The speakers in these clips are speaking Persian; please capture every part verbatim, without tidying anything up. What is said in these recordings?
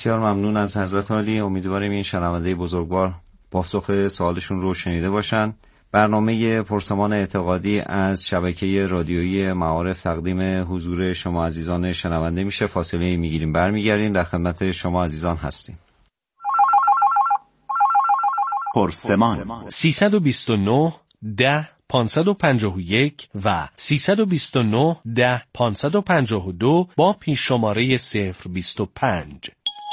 بسیار ممنون از حضرت عالی. امیدواریم این شنونده بزرگوار پاسخ سوالشون رو شنیده باشن. برنامه پرسمان اعتقادی از شبکه رادیویی معارف تقدیم حضور شما عزیزان شنونده میشه. فاصله میگیریم برمیگردیم، در خدمت شما عزیزان هستیم. پرسمان سیصد و بیست و نه ده پانصد و پنجاه و یک و سیصد و بیست و نه ده پانصد و پنجاه و دو با پیش شماره صفر بیست و پنج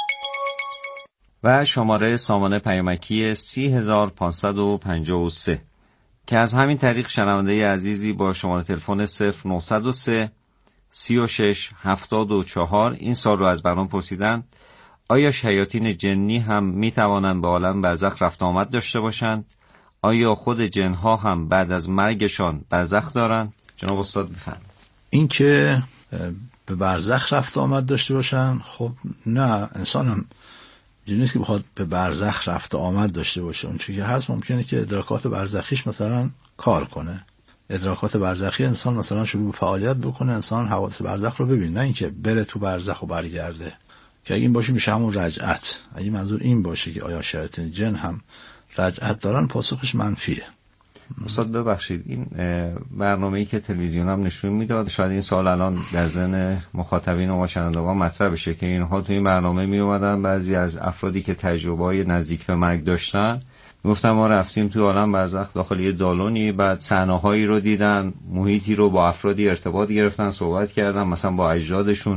و شماره سامانه پیامکی سی هزار پانصد و پنجاه و سه که از همین طریق شنونده عزیزی با شماره تلفن صفر نهصد و سه سی و شش هفتاد و چهار این سال رو از برنامه پرسیدن: آیا شیاطین جنی هم می توانند به عالم برزخ رفت آمد داشته باشند؟ آیا خود جنها هم بعد از مرگشان برزخ دارند؟ جناب استاد بفرمایید. این که به برزخ رفت آمد داشته باشن، خب نه، انسان هم اینجوری نیست که بخواد به برزخ رفت آمد داشته باشه. اون چیزی که هست ممکنه که ادراکات برزخیش مثلا کار کنه. ادراکات برزخی انسان مثلا شروع به فعالیت بکنه، انسان حوادث برزخ رو ببینه، نه اینکه بره تو برزخ و برگرده. که اگه این باشه میشه همون رجعت. اگه منظور این باشه که آیا شیاطین جن هم رجعت دارن، پاسخش منفیه. استاد ببخشید، این برنامه‌ای که تلویزیون هم نشون میداد، شاید این سوال الان در ذهن مخاطبین و شنوندگان مطرح بشه که اینها تو این برنامه می اومدن، بعضی از افرادی که تجربه‌ای نزدیک به مرگ داشتن گفتن ما رفتیم تو عالم برزخ داخل یه دالونی، بعد صحنه‌هایی رو دیدن، محیطی رو با افرادی ارتباط گرفتن، صحبت کردن مثلا با اجدادشون.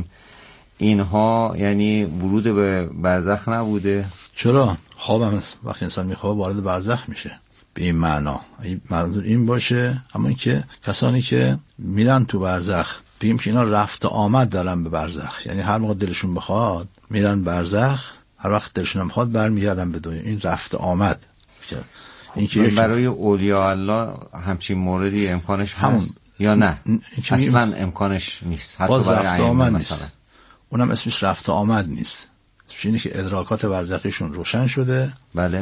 اینها یعنی ورود به برزخ نبوده؟ چرا؟ خوابم وقتی انسان میخوابه وارد برزخ میشه به این معنا. این منظور این باشه. اما اینکه کسانی که میرن تو برزخ بگیم که اینا رفت آمد دارن به برزخ، یعنی هر موقع دلشون بخواد میرن برزخ، هر وقت دلشون بخواد برمیگردن به دنیا، این رفت آمد. این که برای اولیاء الله همچین موردی امکانش هست یا نه؟ اصلا امکانش نیست. حتی باز رفت آمد مثلا نیست. اونم اسمش رفت آمد نیست. اسمش اینه که ادراکات برزخیشون روشن شده، بله،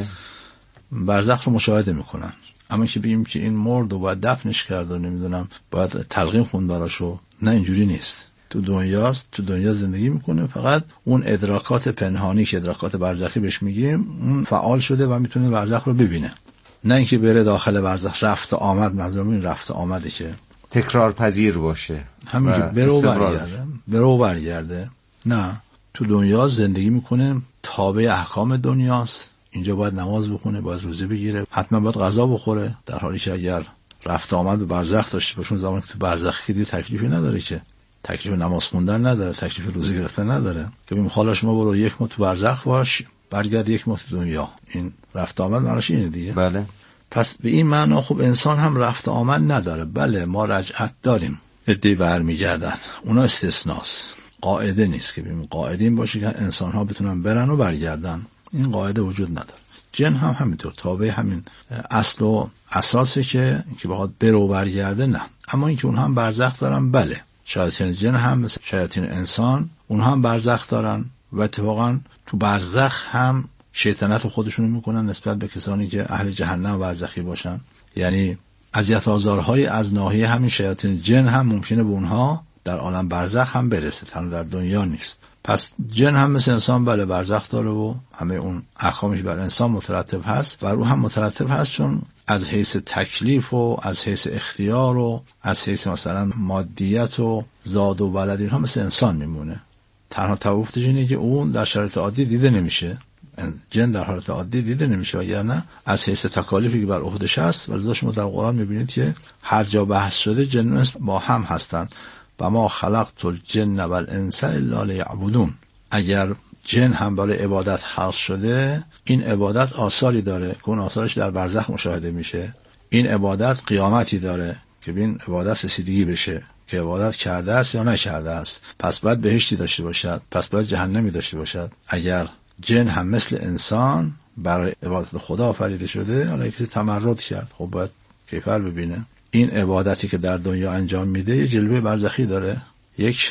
برزخ رو مشاهده میکنن. اما که بگیم که این مرد و باید دفنش کرد و نمیدونم باید تلقین خوند براشو، نه، اینجوری نیست. تو دنیاست، تو دنیا زندگی میکنه، فقط اون ادراکات پنهانی که ادراکات برزخی بهش میگیم اون فعال شده و میتونه برزخ رو ببینه. نه اینکه بره داخل برزخ. رفت آمد منظورم این رفت آمده که تکرار پذیر باشه، همین که برو برگرده برو برگرده. نه، تو دنیا زندگی میکنه، تابع احکام دنیاست. اینجا باید نماز بخونه، باید روزه بگیره، حتما باید غذا بخوره، در حالی که اگر رفت آمد به برزخ داشته باشون، زمانی که تو برزخ که دیگه تکلیفی نداره، که تکلیف نماز خوندن نداره، تکلیف روزه گرفتن نداره، که بگیم حالا شما برو یک ماه تو برزخ باش، برگرد یک ماه تو دنیا. این رفت آمد معناش اینه دیگه. بله. پس به این معنا خب انسان هم رفت آمد نداره. بله، ما رجعت داریم، عده‌ای برمیگردن، اونا استثناست، قاعده نیست. که ببین قاعده این باشه که انسان ها بتونن برن و برگردن، این قاعده وجود نداره. جن هم همینطور، تابع همین اصل و اساسه که اینکه بخواد بره و برگرده، نه. اما اینکه اونها هم برزخ دارن، بله، شیاطین جن هم مثل شیاطین انسان اونها هم برزخ دارن و اتفاقا تو برزخ هم شیطنت خودشونو میکنن نسبت به کسانی که اهل جهنم برزخی باشن. یعنی اذیت آزارهای از ناحیه همین شیاطین جن هم ممکنه به اونها در عالم برزخ هم برسه، تنها در دنیا نیست. پس جن هم مثل انسان بله برزخ داره و همه اون احکامش بر انسان مترتب هست و رو هم مترتب هست، چون از حیث تکلیف و از حیث اختیار و از حیث مثلا مادیت و زاد و ولد اینها مثل انسان میمونه. تنها تفاوتش اینه که اون در شرایط عادی دیده نمیشه، جن در حالت عادی دیده نمیشه، وگرنه از حیث تکالیفی که بر عهده‌اش هست. ولی شما در قرآن میبینید که هر جا بحث شده جن و انس با هم هستن. و ما خلقت الجن والانس الا لیعبدون. اگر جن هم برای عبادت خلق شده، این عبادت آثاری داره که اون آثارش در برزخ مشاهده میشه. این عبادت قیامتی داره که ببین عبادت رسیدگی بشه که عبادت کرده است یا نکرده است. پس باید بهشتی داشته باشد، پس باید جهنمی داشته باشد. اگر جن هم مثل انسان برای عبادت خدا آفریده شده، حالا کسی تمرد کرد، خب باید کیفر ببینه. این عبادتی که در دنیا انجام میده یه جلوه برزخی داره، یک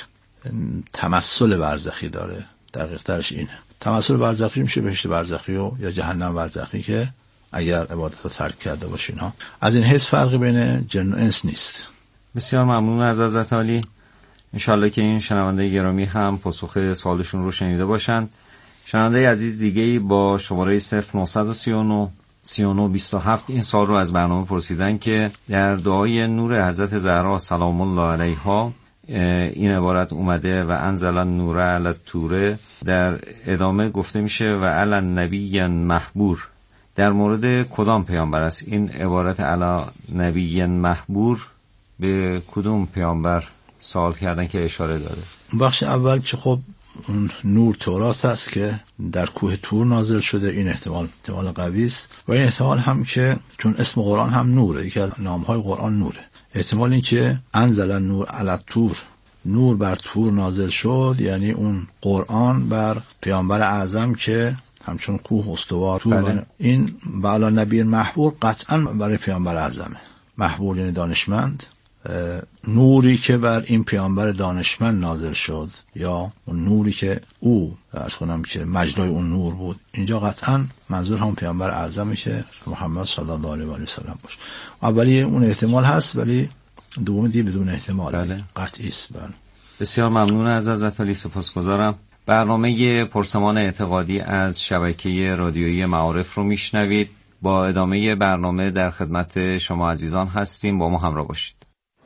تمثل برزخی داره. دقیق ترش اینه. تمثل برزخی میشه بهشت برزخی و یا جهنم برزخی که اگر عبادت رو ترک کرده باشین ها. از این حیث فرقی بین جن و انس نیست. بسیار ممنون از حضرت عالی. انشالله که این شنونده گرامی هم پاسخ سوالشون رو شنیده باشند. شنونده عزیز دیگه‌ای با شماره صفر نه سه نه سی و نه بیست و هفت این سال رو از برنامه پرسیدن که در دعای نور حضرت زهرا سلام الله علیها این عبارت اومده و انزل النور علی الطور، در ادامه گفته میشه و علی النبی محبور. در مورد کدام پیامبر است این عبارت علی نبی محبور؟ به کدوم پیامبر سوال کردن که اشاره داره؟ بخش اول که خب اون نور تورات است که در کوه طور نازل شده، این احتمال احتمال قوی است. و این احتمال هم که چون اسم قرآن هم نوره، یکی از نامهای قرآن نوره، احتمال این که انزل النور علی الطور، نور بر طور نازل شد، یعنی اون قرآن بر پیامبر اعظم که همچون کوه استوار. بله. این بالا نبی محبور قطعا برای پیامبر اعظمه. محبور یعنی دانشمند. نوری که بر این پیامبر دانشمند نازل شد یا اون نوری که او عرض کنم که مجرای اون نور بود، اینجا قطعا منظور هم پیامبر اعظمی که محمد صلی الله علیه و سلم باشه. اولی اون احتمال هست ولی دومی دیگه بدون احتمال. بله. قطعی است. بله. بسیار ممنون از حضرت علی، سپاسگزارم. برنامه پرسمان اعتقادی از شبکه رادیویی معارف رو میشنوید. با ادامه برنامه در خدمت شما عزیزان هستیم، با ما همراه باشید.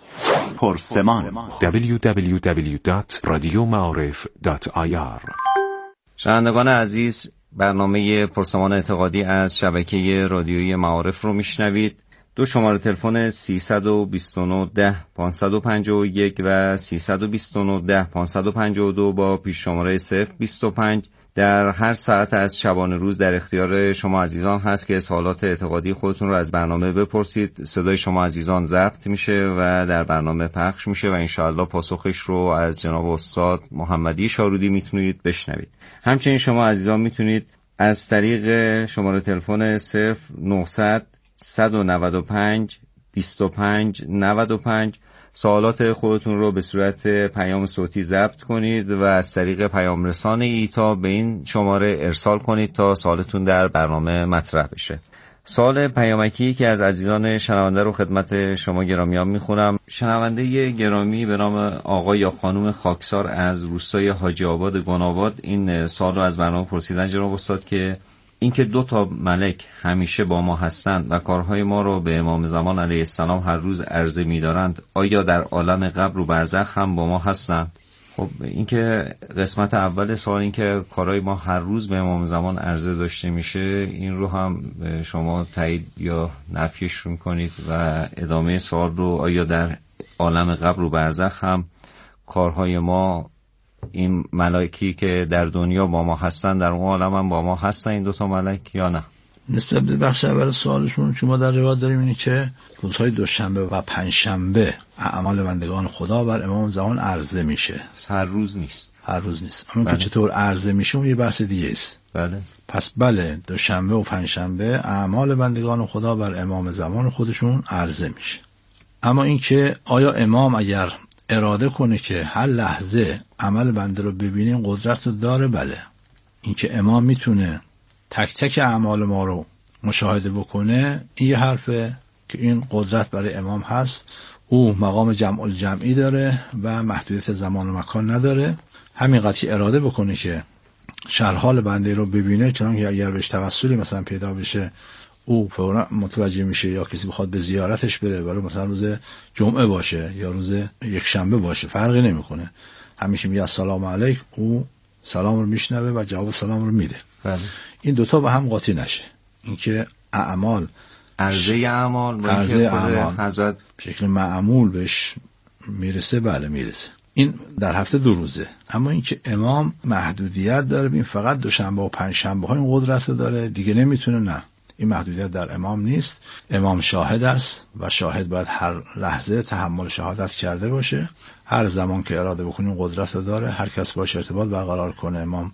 پرسمان دبلیو دبلیو دبلیو دات رادیو معارف دات آی آر. شنوندگان عزیز، برنامه پرسمان اعتقادی از شبکه رادیویی معارف رو میشنوید. دو شماره تلفن سیصد و بیست و نه ده پانصد و پنجاه و یک و سیصد و بیست و نه ده پانصد و پنجاه و دو با پیش شماره صفر بیست و پنج در هر ساعت از شبانه روز در اختیار شما عزیزان هست که سوالات اعتقادی خودتون رو از برنامه بپرسید. صدای شما عزیزان ضبط میشه و در برنامه پخش میشه و انشاءالله پاسخش رو از جناب استاد محمدی شارودی میتونید بشنوید. همچنین شما عزیزان میتونید از طریق شماره تلفن صفر نهصد صد و نود و پنج بیست و پنج نود و پنج سوالات خودتون رو به صورت پیام صوتی ضبط کنید و از طریق پیام رسان ایتا به این شماره ارسال کنید تا سوالتون در برنامه مطرح بشه. سوال پیامکی که از عزیزان شنونده رو خدمت شما گرامیان میخونم. شنونده گرامی به نام آقا یا خانم خاکسار از روستای حاجی آباد گناباد این سوال رو از برنامه پرسیدن جناب استاد که اینکه دو تا ملک همیشه با ما هستند و کارهای ما رو به امام زمان علیه السلام هر روز عرضه می‌دارند، آیا در عالم قبر و برزخ هم با ما هستند؟ خب اینکه قسمت اول سوال این که کارهای ما هر روز به امام زمان عرضه داشته میشه، این رو هم شما تایید یا نفیش رو کنید و ادامه سوال رو آیا در عالم قبر و برزخ هم کارهای ما، این ملائکی که در دنیا با ما هستن در اون عالم هم با ما هستن این دوتا ملک یا نه؟ نسبت به بخش اول سوالشون که ما در روایت داریم اینه که روزهای دوشنبه و پنجشنبه اعمال بندگان خدا بر امام زمان عرضه میشه. هر روز نیست. هر روز نیست. اما که چطور عرضه میشه اون یه بحث دیگه است. بله. پس بله دوشنبه و پنجشنبه اعمال بندگان خدا بر امام زمان خودشون عرضه میشه. اما اینکه آیا امام اگر اراده کنه که هر لحظه عمل بنده رو ببینه این قدرت رو داره؟ بله. اینکه امام میتونه تک تک اعمال ما رو مشاهده بکنه این یه حرفه که این قدرت برای امام هست. او مقام جمع الجمعی داره و محدودیت زمان و مکان نداره. همین قضیه اراده بکنه که شرحال بنده رو ببینه، چنانکه اگر بهش توسلی مثلا پیدا بشه او فورا متوجه میشه، یا کسی بخواد به زیارتش بره ولی مثلا روز جمعه باشه یا روز یک شنبه باشه فرقی نمیکنه، همیشه میگه السلام علیک، او سلام رو میشنوه و جواب سلام رو میده. بله. این دوتا با هم قاطی نشه. اینکه اعمال عرضه اعمال عرضه اعمال حضرت به شکل معمول بهش میرسه، بله میرسه. این در هفته دو روزه. اما اینکه امام محدودیت داره، این فقط دوشنبه و پنجشنبه ها این قدرت رو داره دیگه نمیتونه، نه، این محدودیت در امام نیست. امام شاهد است و شاهد باید هر لحظه تحمل شهادت کرده باشه. هر زمان که اراده بکنه قدرت رو داره، هر کس باشه ارتباط برقرار کنه امام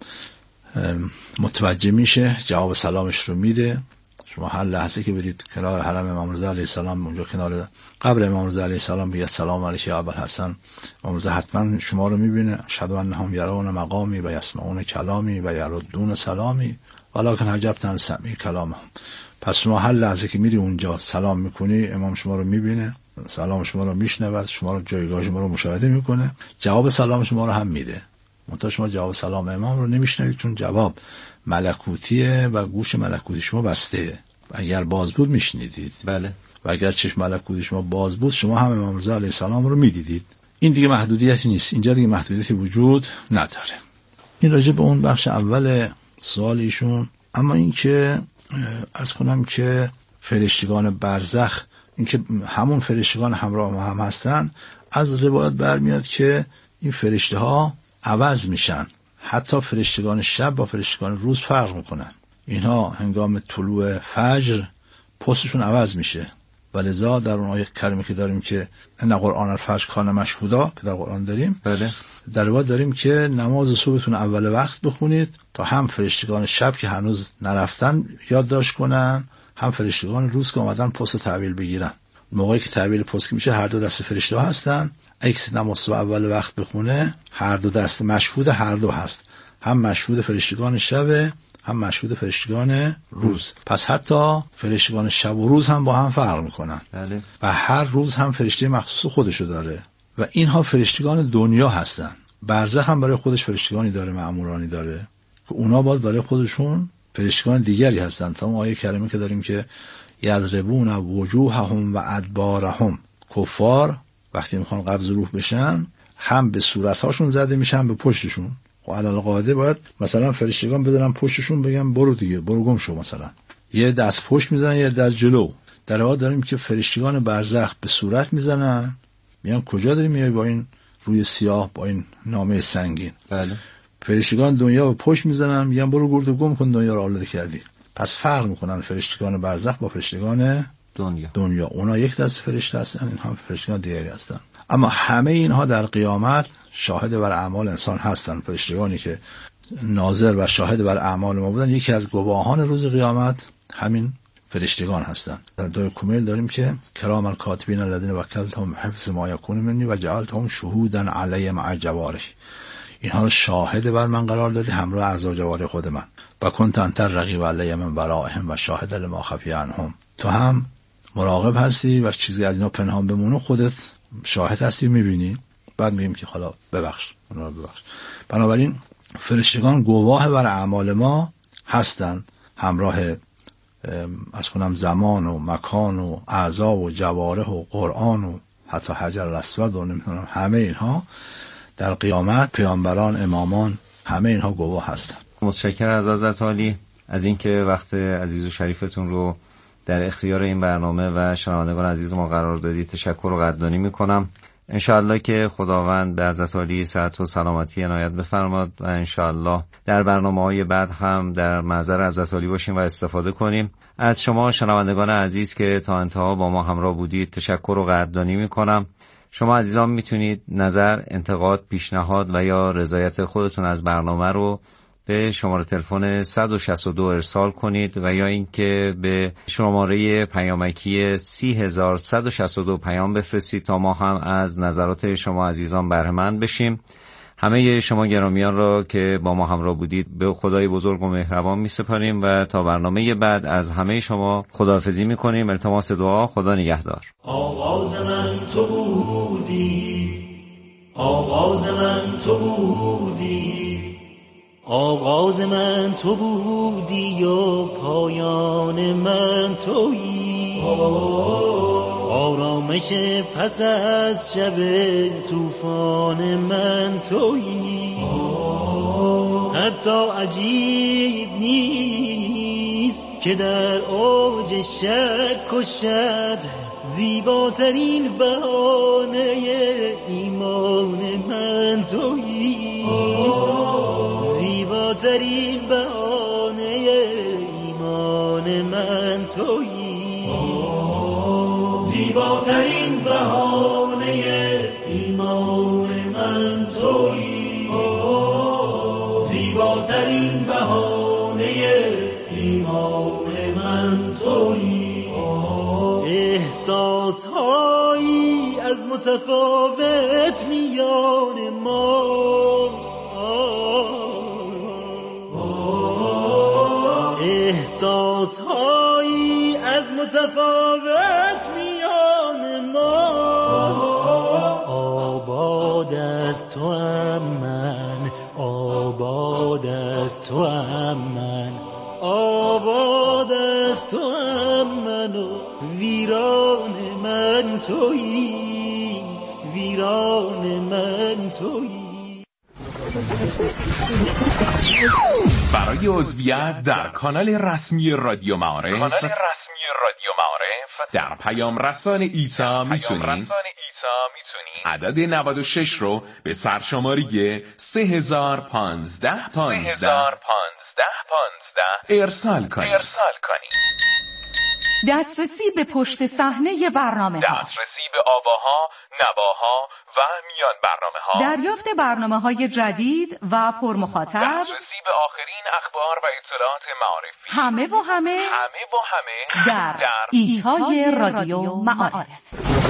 متوجه میشه، جواب سلامش رو میده. شما هر لحظه که بدید کنار حرم امام رضا علیه السلام، اونجا کنار قبر امام رضا علیه السلام، بگید سلام علیک یا ابوالحسن، امام رضا حتما شما رو میبینه. اشهد انهم یرون مقامی و یسمعون کلامی و یردون سلامی ولکن عجبتن سمع کلامهم. پس شما هر لحظه که میری اونجا سلام میکنی، امام شما رو میبینه، سلام شما رو میشنود، شما رو جایگاه شما رو مشاهده میکنه، جواب سلام شما رو هم میده. منتها شما جواب سلام امام رو نمیشنوید، چون جواب ملکوتیه و گوش ملکوتی شما بسته. اگر باز بود میشنیدید. بله. و اگر چشم ملکوتی شما باز بود شما هم امام رضا علیه السلام رو میدیدید. این دیگه محدودیتی نیست، اینجا دیگه محدودیتی وجود نداره. این راجع به اون بخش اول سوال ایشون. اما این که عرض کنم که فرشتگان برزخ، این که همون فرشتگان همراه ما هم هستن، از روایت برمیاد که این فرشته ها عوض میشن. حتی فرشتگان شب با فرشتگان روز فرق میکنن. اینها هنگام طلوع فجر پستشون عوض میشه. ولذا در اون آیه کریمه که داریم که ان قرآن الفجر کان مشهودا که در قرآن داریم، بله، در روایت داریم که نماز صبحتون اول وقت بخونید تا هم فرشتگان شب که هنوز نرفتن یادداشت کنن، هم فرشتگان روز که اومدن پست تحویل بگیرن. موقعی که تحویل پست میشه هر دو دست فرشته هستن. اگه کسی نماز صبح اول وقت بخونه هر دو دست مشهود هر دو هست، هم مشهود فرشتگان شب هم مشهود فرشتگان روز. پس حتی فرشتگان شب و روز هم با هم فرق میکنن. بله. و هر روز هم فرشته مخصوص خودشو داره و اینها فرشتگان دنیا هستن. برزخ هم برای خودش فرشتگانی داره، مأمورانی داره که اونا باید برای خودشون فرشتگان دیگری هستن. تا اون آیه کریمه که داریم که یضربون وجوههم و ادبارهم، کفار وقتی میخوان قبض روح بشن هم به صورتهاشون زده میشن هم به پشتشون. و علل قاعده باید مثلا فرشتگان بزنن پشتشون بگن برو دیگه، برو گم شو. مثلا یه دست پشت میزنن یه دست جلو. در واقع داریم که فرشتگان برزخ به صورت میزنن، میگن کجا داری میای با این روی سیاه با این نامه سنگین. بله. فرشتگان دنیا به پشت میزنن میگن برو گرد گم کن، دنیا رو آلوده کردی. پس فرق میکنن فرشتگان برزخ با فرشتگان دنیا. دنیا اونا یک دست فرشته هستن، این هم فرشتگان دیگری هستن. اما همه اینها در قیامت شاهد بر اعمال انسان هستن. فرشتگانی که ناظر و شاهد بر اعمال ما بودن، یکی از گواهان روز قیامت همین فرشتگان هستن. در دور کمیل داریم که کرام الکاتبین الذین وکلتهم حفظ ما یکون منی و جعلتهم شهودا علی مع جوارح، اینها رو شاهد بر من قرار دادی همراه اعضا جوارح خود من. و کنت انت الرقیب علی من ورائهم و شاهد لما خفی عنهم، تو هم مراقب هستی و چیزی از اینا پنهان بمونه خودت شاهد هستی و میبینی. بعد میگیم که حالا ببخش اونا رو ببخش. بنابراین فرشتگان گواه بر اعمال ما هستند، همراه از کنم زمان و مکان و اعضا و جوارح و قرآن و حتی حجر الاسود و نمیدونم همه اینها در قیامت پیامبران، امامان، همه اینها گواه هستند. متشکرم از حضرت عالی از اینکه وقت عزیز و شریفتون رو در اختیار این برنامه و شنوندگان عزیز ما قرار دادید. تشکر و قدردانی میکنم. انشاءالله که خداوند به حضرت عالی صحت و سلامتی عنایت بفرماد و انشاءالله در برنامه‌های بعد هم در محضر حضرت عالی باشیم و استفاده کنیم. از شما شنوندگان عزیز که تا انتها با ما همراه بودید تشکر و قدردانی میکنم. شما عزیزان میتونید نظر، انتقاد، پیشنهاد و یا رضایت خودتون از برنامه رو به شماره تلفن صد و شصت و دو ارسال کنید و یا اینکه به شماره پیامکی سی هزار صد و شصت و دو پیام بفرستید تا ما هم از نظرات شما عزیزان بهره مند بشیم. همه شما گرامیان را که با ما همراه بودید به خدای بزرگ و مهربان می سپاریم و تا برنامه بعد از همه شما خداحافظی می کنیم. التماس دعا. خدا نگهدار. آغاز من تو بودی، آغاز من تو بودی، آغاز من تو بودی و پایان من تویی، آرامش پس از شب طوفان من تویی. حتی عجیب نیست که در اوج شک و شد زیباترین بهانه ایمان من تویی، زیباترین بهانه ایمان من تویی، زیباترین بهانه ایمان من تویی، زیباترین بهانه ایمان من تویی. احساسهایی از متفاوت میان ماست، احساسهایی از متفاوت میان ماست. آباد از تو هم من، آباد از تو هم من، آباد از تو هم من و ویران من تویی، ویران من تویی. برای عضویت در کانال رسمی رادیو معارف، کانال رسمی رادیو معارف در پیام رسان ایتا میتونید عدد نود و شش رو به سرشماری سه هزار و پانزده پانزده ارسال کنید. ارسال کنید. دسترسی به پشت صحنه برنامه ها، دسترسی به آواها، نواها و میان برنامه ها، دریافت برنامه های جدید و پرمخاطب، دسترسی به آخرین اخبار و اطلاعات معارفی، همه و همه همه و همه در, در ایتای رادیو معارف.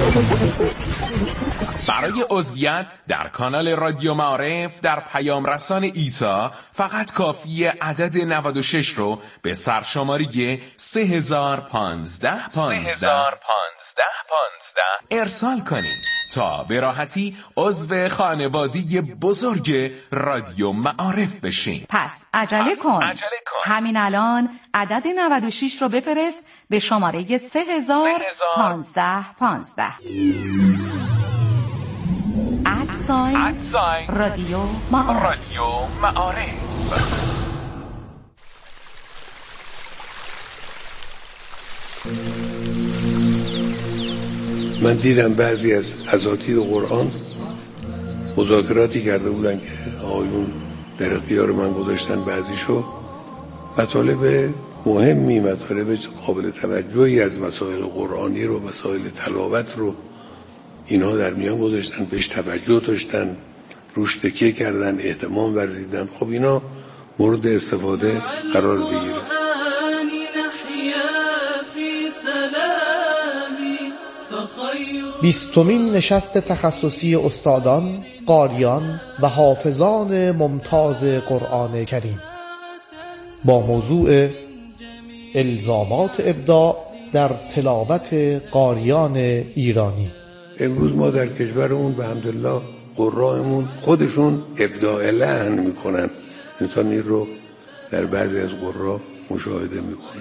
برای عضویت در کانال رادیو معارف در پیام رسان ایتا فقط کافی عدد نود و شش رو به سرشماری سه هزار و پانزده پانزده ارسال کنید تا به راحتی عضو خانواده بزرگ رادیو معارف بشین. پس عجله کن. عجله کن. همین الان عدد نود و شش رو بفرست به شماره سه هزار و پانزده پانزده. ادساین رادیو معارف. رادیو معارف. من دیدم بعضی از اساتید قرآن مذاکراتی کرده بودن که آقایون در اختیار من گذاشتن بعضیشو، مطالب مهمی، مطالب قابل توجهی از مسائل قرآنی رو، مسائل تلاوت رو اینها در میان گذاشتن، بهش توجه داشتن، روش تکیه کردن، اهتمام ورزیدن. خب اینا مورد استفاده قرار بگیره. بیستمین نشست تخصصی استادان، قاریان و حافظان ممتاز قرآن کریم با موضوع الزامات ابداع در تلاوت قاریان ایرانی. امروز ما در کشورمون به حمدالله قرائمون خودشون ابداع لحن میکنن. انسان این رو در بعضی از قرا مشاهده میکنه.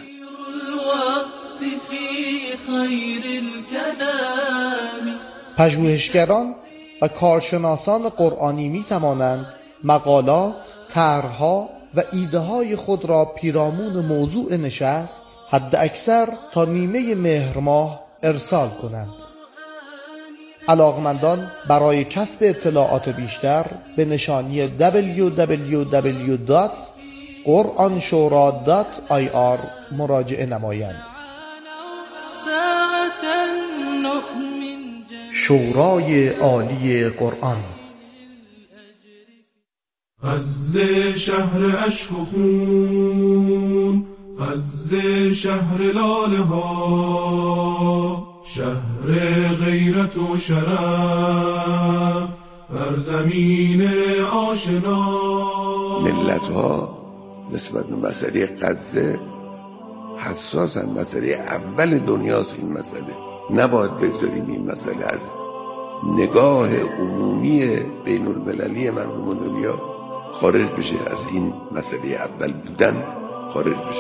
پژوهشگران و کارشناسان قرآنی می توانند مقالات، طرح‌ها و ایده‌های خود را پیرامون موضوع نشست حد اکثر تا نیمه مهر ماه ارسال کنند. علاقمندان برای کسب اطلاعات بیشتر به نشانی دبلیو دبلیو دبلیو دات قرآن شورا دات آی آر مراجعه نمایند. شورای عالی قرآن. از شهر عشق و خون، از شهر لاله ها، شهر غیرت و شرف، بر زمین آشنا. ملت ها نسبت به مسئله غزه حساسن. مسئله اول دنیاست این مسئله. نباید بگذاریم این مسئله از نگاه عمومی بین المللی مردم دنیا خارج بشه، از این مسئله اول بودن خارج بشه.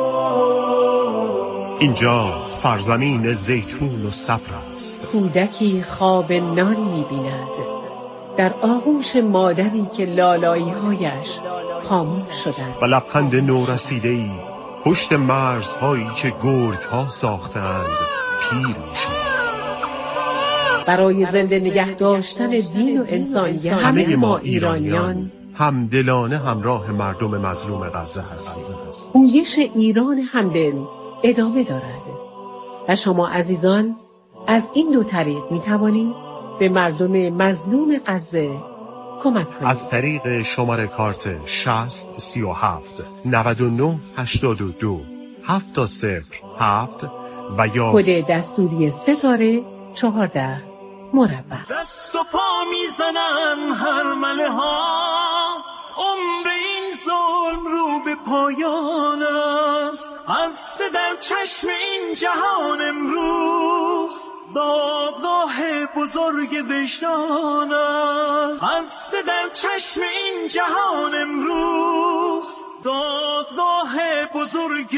اینجا سرزمین زیتون و صفر است. کودکی خواب نان می‌بیند در آغوش مادری که لالایی‌هایش خاموش شدند و لبخند نورسیده‌ای پشت مرزهایی که گرگ‌ها ساختند پیر می‌شد. برای زنده نگه داشتن دین و انسانیت همه ما ایرانیان همدلانه همراه مردم مظلوم غزه هستیم. پویش ایران همدل ادامه دارد و شما عزیزان از این دو طریق می توانید به مردم مظلوم غزه کمک کنید. از طریق شماره کارت شصت سی و هفت نود و نه هشتاد و دو هفت صفر هفت و یا کد دستوری ستاره چهارده مربع. دست و پا میزنن هرمله ها، عمر این ظلم رو به پایان است. از در چشم این جهان امروز دادگاه بزرگ وجدان است. قصد در چشم این جهان امروز دادگاه بزرگ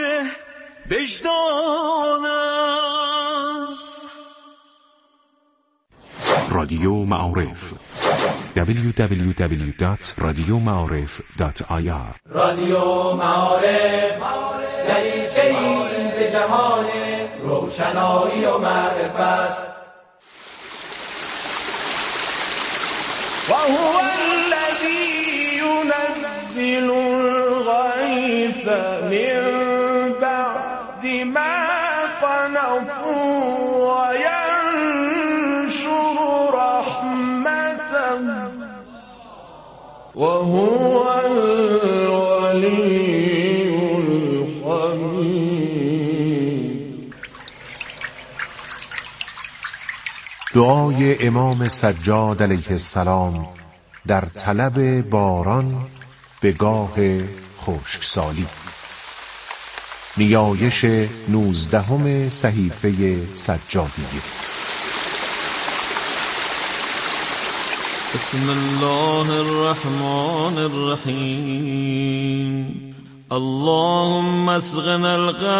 وجدان است. رادیو معارف دبلیو دبلیو دبلیو دات رادیو معارف دات آی آر رادیو معارف دریچه‌ای به جهان روشنایی و معرفت. و هو الذی ينزل الغیث من بعد ما قنطوا و ینشر رحمته و هو الولی الحمید. دعای امام سجاد علیه السلام در طلب باران به گاه خشکسالی. نیایش نوزدهم صحیفه سجادیه. بسم الله الرحمن الرحیم. اللهم اسقنا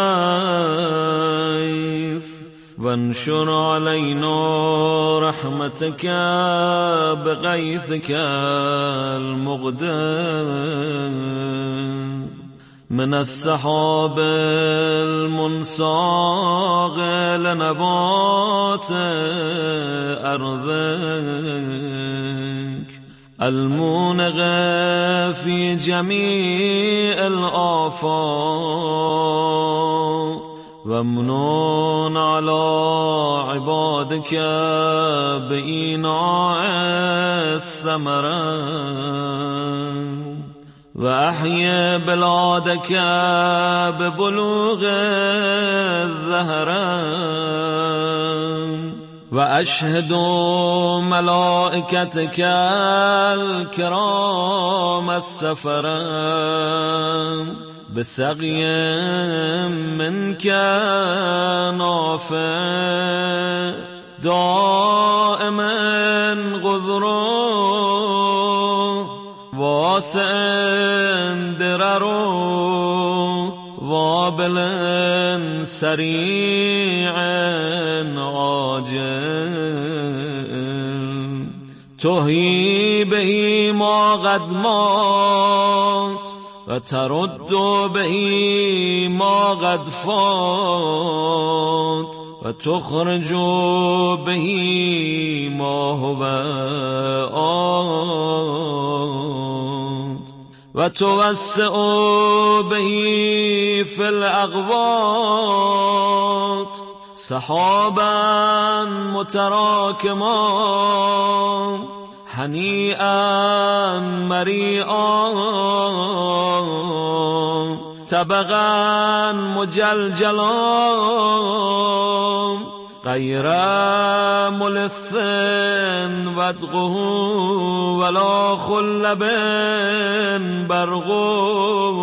الغیث وانشر علينا رحمتك بغيثك المقدم من السحاب المنساق لنبات أرضك المونغ في جميع الآفاق وامنون على عبادك بإيناع الثمرات وأحيي بلادك ببلوغ الزهرات وأشهد ملائكتك الكرام السفرات بسقي منك نافع دائما غذرا واسع درر وابل سريع عاجل تحيي به ما قد مات وترد به ما قد فات وتخرج به ما هو آت وتوسع به في الأغواط سحابا متراكما هنيئا مريئا طبقا مجلجلا غير ملث ودغه ولا خلب برغو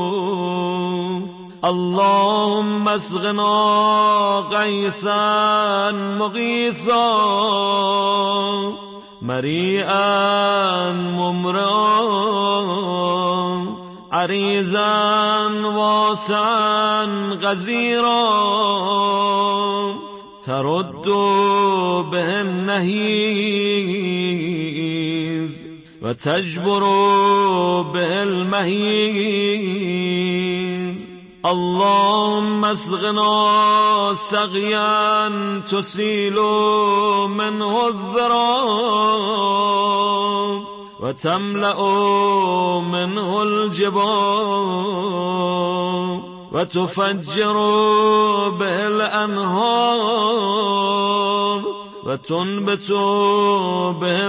اللهم اسقنا غيثا مغيثا مريئا ممرا عريزا واسعا غزيرا ترد به النهيز وتجبر به المهيز اللهم اسقنا سقيا تسيل منه الذراب وتملأ منه الجبال وتفجر به الأنهار وتنبت به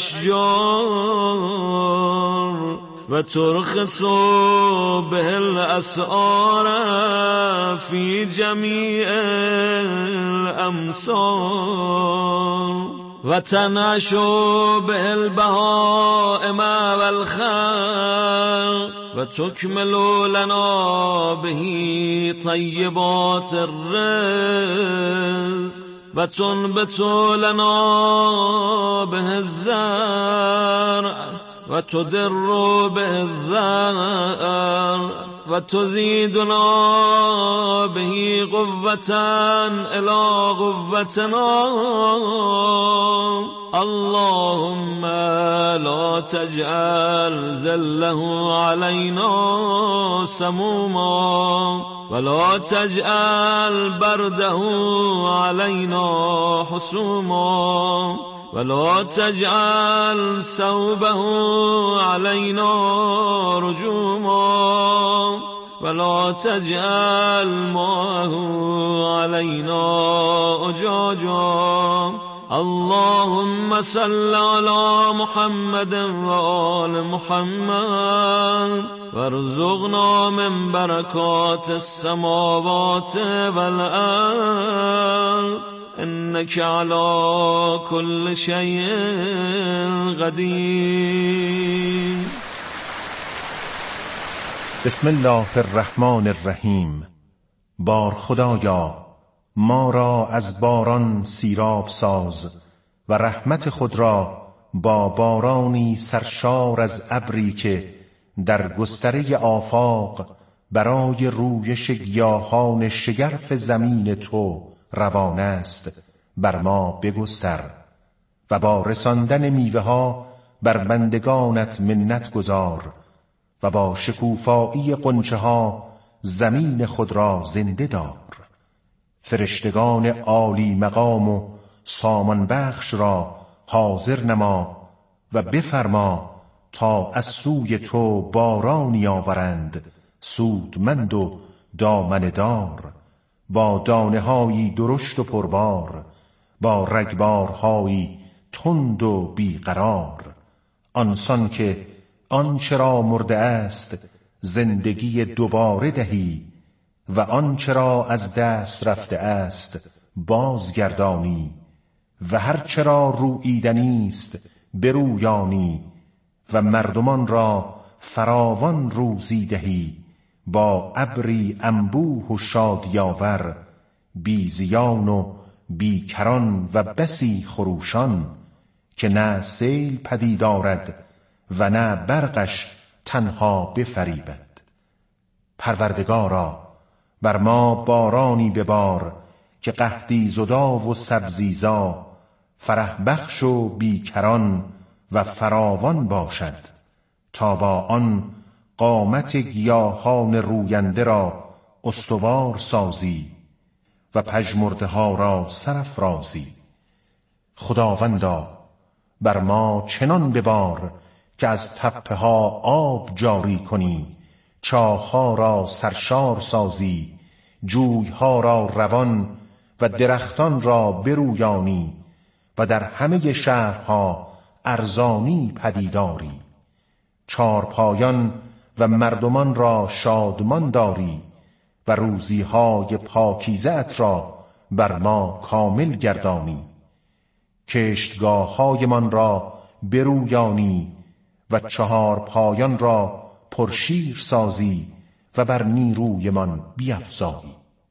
الأشجار وترخص به الأسعار في جميع الأمصار وتنعش به البهائم والخلق وتكمل لنا به طيبات الرزق و تنبت لنا به الزرع و تدر به الذر و تزيدنا به قوة إلى قوتنا. اللهم لا تجعل ذله علينا سموما ولا تجعل برده علينا حسوما ولا تجعل ثوبه علينا رجوما ولا تجعل ماءه علينا أجاجا. اللهم صل على محمد وآل محمد وارزقنا من بركات السماوات والأرض إنك على كل شيء قدير. بسم الله الرحمن الرحیم. بار خدایا ما را از باران سیراب ساز و رحمت خود را با بارانی سرشار از ابری که در گستره آفاق برای رویش گیاهان شگرف زمین تو روان است بر ما بگستر و با رساندن میوه ها بر بندگانت منت گذار و با شکوفایی غنچه ها زمین خود را زنده دار. فرشتگان عالی مقام و سامان بخش را حاضر نما و بفرما تا از سوی تو بارانی آورند سودمند و دامنه دار، با دانه هایی درشت و پربار، با رگبارهایی تند و بیقرار. آنسان که آنچه را مرده است زندگی دوباره دهی و آنچه را از دست رفته است بازگردانی و هر چه را روییدنی است برویانی و مردمان را فراوان روزی دهی با ابری انبوه و شادیاور، بی زیان و بی کران و بسی خروشان که نه سیل پدید آرد و نه برقش تنها بفریبد. پروردگارا بر ما بارانی ببار که قحطی زدا و سبزیزا، فرح بخش و بیکران و فراوان باشد، تا با آن قامت گیاهان روینده را استوار سازی و پژمرده ها را سرافرازی. خداوندا بر ما چنان ببار که از تپه ها آب جاری کنی، چاه‌ها را سرشار سازی، جوی‌ها را روان و درختان را برویانی و در همه شهرها ارزانی پدیداری. چارپایان و مردمان را شادمان داری و روزی‌های پاکیزه ات را بر ما کامل گردانی. کشتگاه‌هایمان را برویانی و چهار پایان را پرشیر سازی و بر نیرویمان بیفزایی.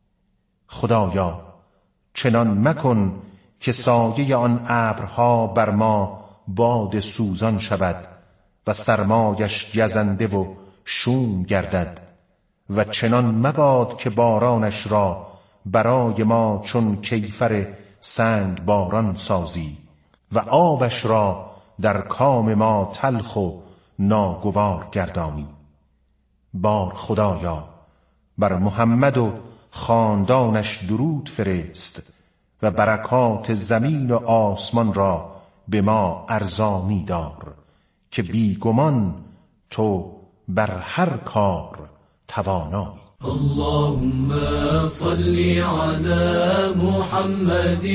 خدایا چنان مکن که سایه آن ابرها بر ما باد سوزان شود و سرمایش گزنده و شوم گردد و چنان مباد که بارانش را برای ما چون کیفر سنگ باران سازی و آبش را در کام ما تلخ و ناگوار گردانی. بار خدایا بر محمد و خاندانش درود فرست و برکات زمین و آسمان را به ما ارزانی دار که بیگمان تو بر هر کار توانایی. اللهم صل على محمد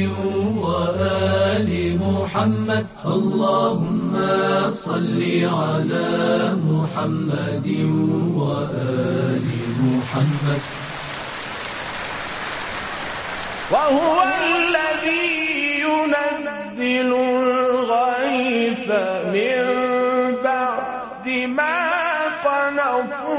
وآل محمد. اللهم صل على محمد وآل محمد. وهو الذي ينزل الغيث من بعد ما قنطوا